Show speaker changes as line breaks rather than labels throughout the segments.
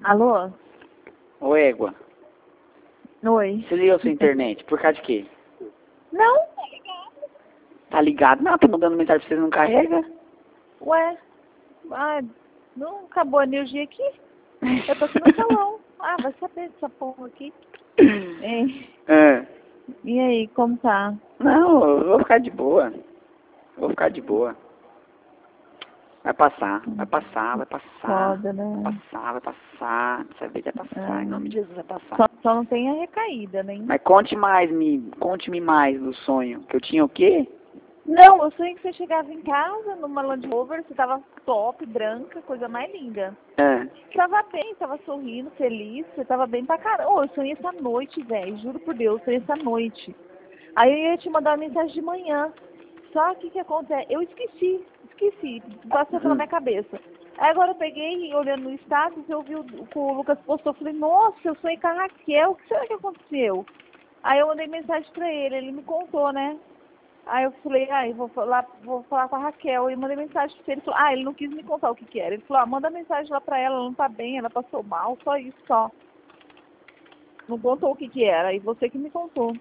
Alô?
Ô, égua,
Oi.
você ligou sua internet, por causa de quê?
Não?
Tá ligado? Não, tô mandando mensagem pra você, não carrega?
Ué? Ah, não acabou a energia aqui? Eu tô aqui no salão. Ah, vai saber dessa porra aqui. Hein?
É.
E aí, como tá?
Não, eu vou ficar de boa. Vou ficar de boa. Vai passar, vai passar, vai passar.
Foda, né?
Vai passar, vai passar. Dessa vez vai passar, em nome de Jesus vai passar.
Só não tem a recaída, né?
Mas conte-me mais do sonho. Que eu tinha o quê?
Não, eu sonhei que você chegava em casa numa Land Rover, você tava top, branca, coisa mais linda.
É.
Você tava bem, tava sorrindo, feliz, você tava bem pra caramba. Ô, eu sonhei essa noite, velho, juro por Deus, eu sonhei essa noite. Aí eu ia te mandar uma mensagem de manhã. Só que o que acontece? Eu esqueci, passou pela minha cabeça. Aí agora eu peguei e olhando no status, eu vi o Lucas postou, eu falei, nossa, eu sonhei com a Raquel, o que será que aconteceu? Aí eu mandei mensagem pra ele me contou, né? Aí eu falei, eu vou falar com a Raquel. E mandei mensagem pra ele. Ele falou, ele não quis me contar o que era. Ele falou, manda mensagem lá pra ela não tá bem, ela passou mal, só isso, só. Não contou o que era, aí você que me contou.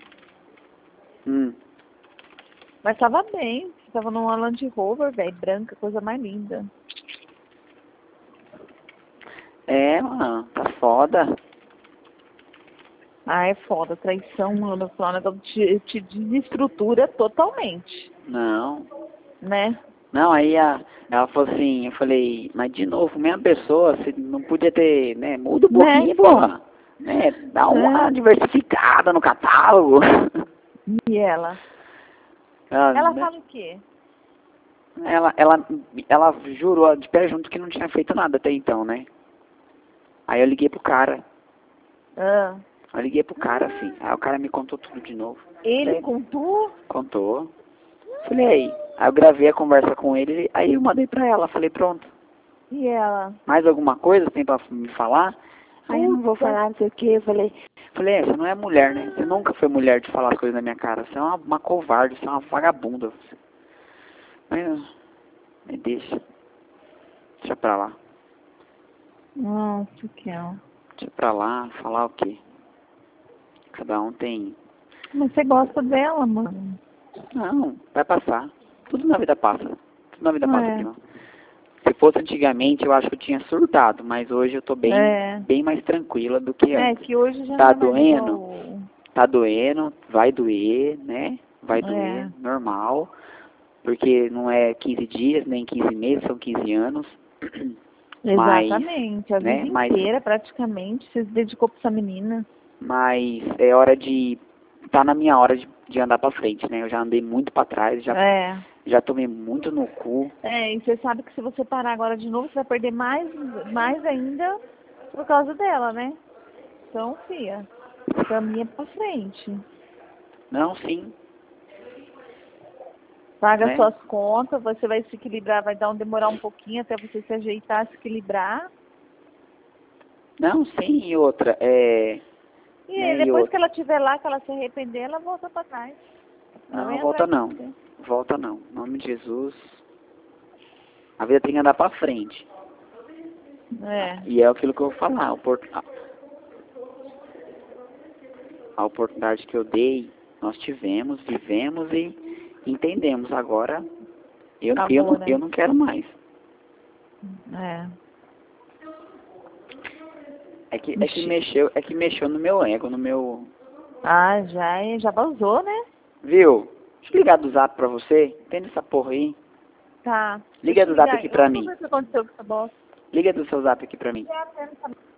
Mas tava bem, você tava numa Land Rover, velho, branca, coisa mais linda.
É, mano, tá foda.
Ah, é foda, traição, mano, falando, te desestrutura totalmente,
Não.
né?
Não, aí ela falou assim, eu falei, mas de novo, mesma pessoa, você não podia ter, né, muda um
Né?
pouquinho, porra. Né, dá uma diversificada no catálogo.
E ela? Ela fala o quê?
Ela jurou de pé junto que não tinha feito nada até então, né? Aí eu liguei pro cara.
Ah.
Eu liguei pro cara, assim. Aí o cara me contou tudo de novo.
Ele contou?
Contou. Falei, aí eu gravei a conversa com ele, aí eu mandei pra ela, falei, pronto.
E ela?
Mais alguma coisa tem pra me falar? Aí eu não vou falar, não sei o que. Eu falei, você não é mulher, né? Você nunca foi mulher de falar as coisas na minha cara. Você é uma covarde, você é uma vagabunda. Mas deixa. Deixa pra lá.
Nossa, que é.
Deixa pra lá, falar o quê? Cada um tem...
Mas você gosta dela, mano.
Não, vai passar. Tudo na vida passa. Tudo na vida passa, prima.
É.
Se fosse antigamente, eu acho que eu tinha surtado, mas hoje eu tô bem mais tranquila do que antes.
Que hoje já
Tá
não é mais
doendo?
igual...
Tá doendo, vai doer, né? Vai doer, normal. Porque não é 15 dias, nem 15 meses, são 15 anos.
Exatamente, a
né?
vida inteira praticamente, você se dedicou pra essa menina.
Mas é hora de... Tá na minha hora de andar pra frente, né? Eu já andei muito pra trás, já tomei muito no cu.
E você sabe que se você parar agora de novo, você vai perder mais ainda por causa dela, né? Então, filha, caminha pra frente.
Não, sim.
Paga
Né?
suas contas, você vai se equilibrar, vai demorar um pouquinho até você se ajeitar, se equilibrar.
Não, sim, e outra,
E depois que ela estiver lá, que ela se arrepender, ela volta pra trás.
Não, volta não. Volta não. Em nome de Jesus. A vida tem que andar pra frente. E é aquilo que eu vou falar. A oportunidade que eu dei, nós tivemos, vivemos e entendemos. Agora, eu não quero mais. É que mexeu no meu ego, no meu...
Ah, já vazou, né?
Viu? Deixa eu ligar do zap pra você. Entende essa porra aí?
Tá.
Liga do zap aqui pra mim.
O que aconteceu com essa bosta?
Liga do seu zap aqui pra mim.